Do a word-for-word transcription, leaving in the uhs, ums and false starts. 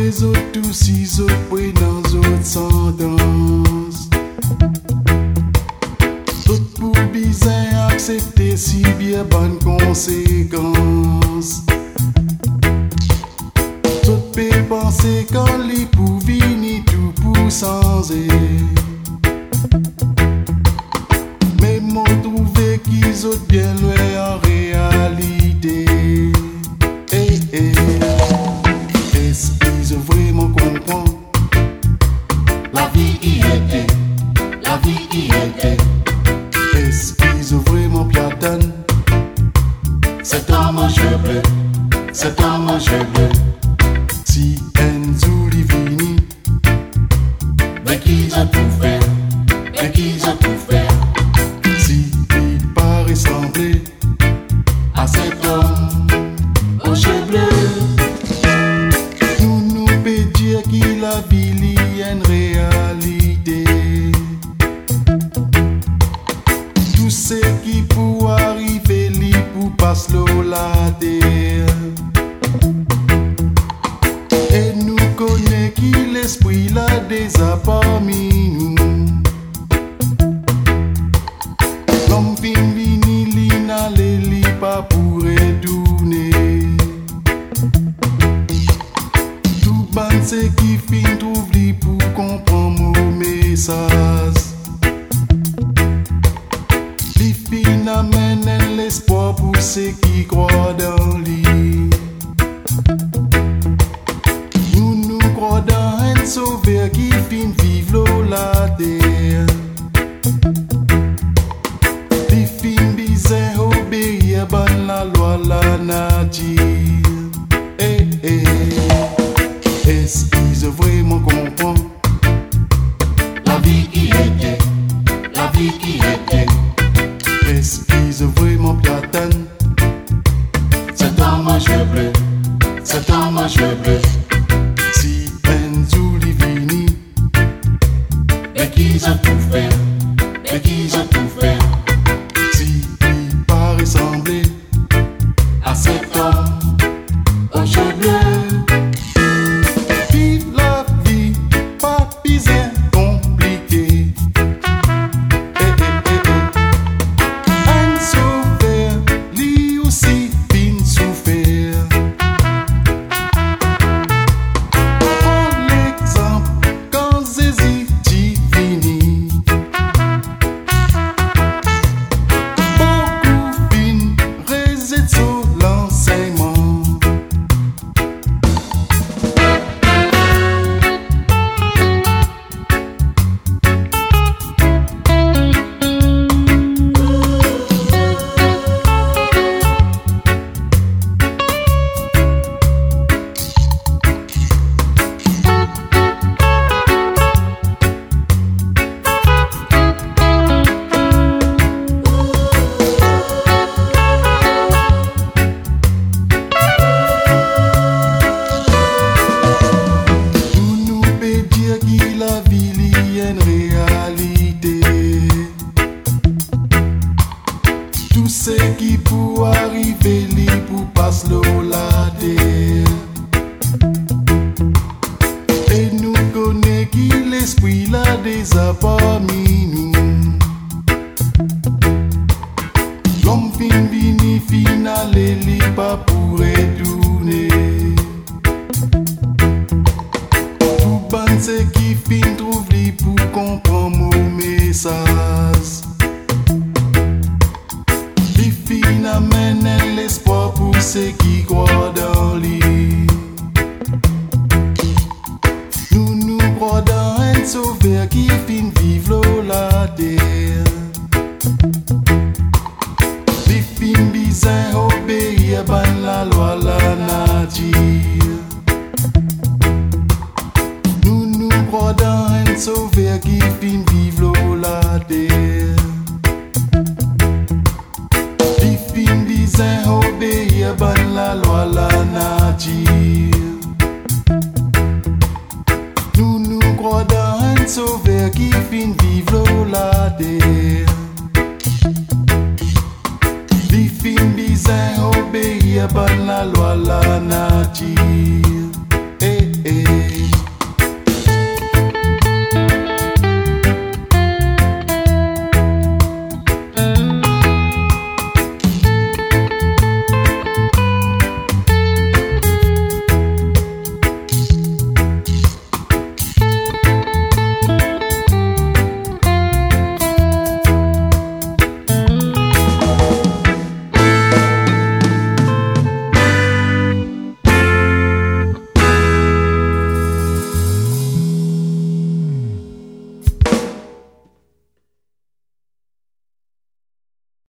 les autres, tous six autres, puis dans autres sentences. Tout pour bizarre accepter si bien bonne conséquence. Tout peut penser quand les pour venir tout pour changer. Mais m'ont trouvé qu'ils ont bien loin en réalité. Eh, eh. Est-ce qu'ils ont vraiment compris la vie qui était, la vie qui était? Est-ce qu'ils ont vraiment platane cet homme en cheveux bleus, cet homme en cheveux bleus? Si Enzo Livini, mais qu'ils ont tout fait, mais qu'ils ont tout fait. si il pas ressemblé À cet homme aux cheveux bleus, nous nous peut dire qu'il a vie une réalité. Tout ce qui peut arriver, li pour passer la terre. Et nous connaissons qui l'esprit l'a déjà parmi nous. L'homme fin vini, li n'allait li pas pour retourner. Tout ban c'est qui fin trouve li pour comprendre mon message. Li fin amène l'espoir pour ceux qui croient dans lui. Nous nous croyons dans un sauveur qui fin vivre la terre. Li fin bizarre obéir ban la loi la nature. Eh eh. Est-ce qu'ils ont vraiment compris la vie qui était, la vie qui était? Est-ce qu'ils ont vraiment platane Cet homme en cheveux bleus, cet homme en cheveux bleus, si Enzo Livini, mais qu'ils ont tout fait, mais qu'ils ont tout fait. si il pas ressemblé À cet homme aux cheveux bleus, vive la vie, pas bizarre compliqué. Eh eh eh eh. Un sauveur, lui aussi fin souffert. Prends l'exemple quand Jésus divini. Beaucoup fin réside sur l'enseignement. Nous nous peut dire qu'il a vie une réalité. Tout ce qui peut arriver, li pour passer la terre. Et nous connaissons qui l'esprit l'a déjà parmi nous. L'homme fin vini, fin aller, li pas pour retourner. Tout ban c'est qui fin trouve li pour comprendre mon message. Li fin amène l'espoir pour ceux qui croient dans lui. Nous nous croyons dans un sauveur qui fin vivre la terre. Li fin bizarre obéir ban la loi la nature. Nous nous croyons dans un sauveur qui fin vivre la terre. Li fin bizarre obéir ban la loi la nature. Nous nous croyons dans un sauveur qui fin vivre la terre. Li fin bizarre obéir ban la loi la nature.